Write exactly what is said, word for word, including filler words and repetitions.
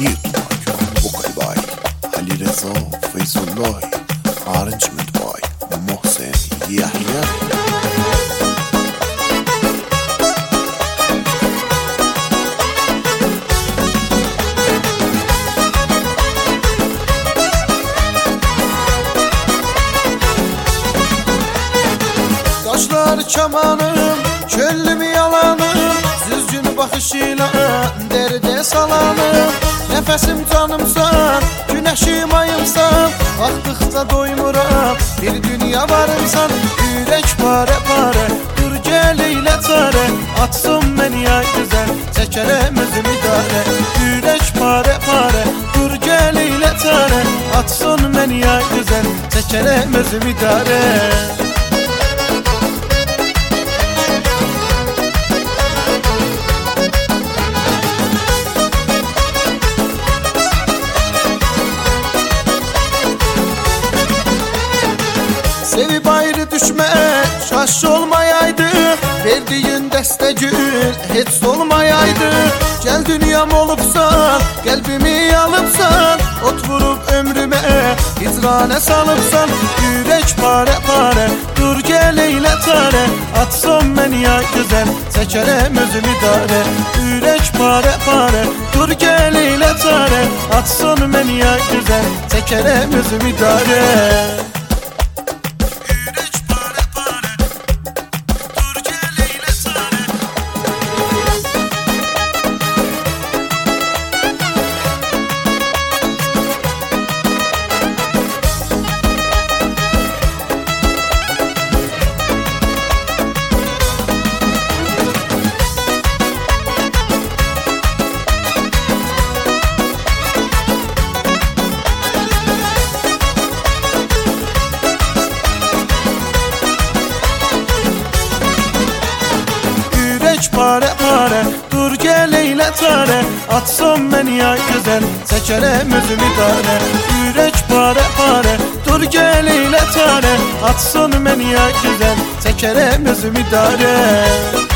Newton, Bokay, Ali Reza, Feyzullah, Arınç Bay, Mohsen, Yahya. Kaşlar çamanım, çöllüm yalanım, düzgün bakışıyla derde salanım. Nefesim canımsan, güneşim ayımsan, baktıkça doymuram, bir dünya varımsan. Yürek pare pare, dur gel eyle çare, atsın beni ay güzel, çekerem özüm idare. Yürek pare pare, dur gel eyle çare, atsın beni ay güzel, çekerem özüm idare. Sevip ayrı düşme, şaş olmayaydı, verdiğin deste gül hiç solmayaydı. Gel dünyam olupsan, kalbimi alıpsan, ot vurup ömrüme hicrane salıpsan. Yürek pare pare, dur gel eyle çare, atsam beni ya güzel, çekerem özüm idare. Yürek pare pare, dur gel eyle çare, atsam beni ya güzel, çekerem özüm idare. Pare pare, dur gel eyle çare, atsam beni ya güzel, çekerem özüm idare. Yürek pare pare, dur gel eyle çare, atsın beni ya güzel, çekerem özüm idare.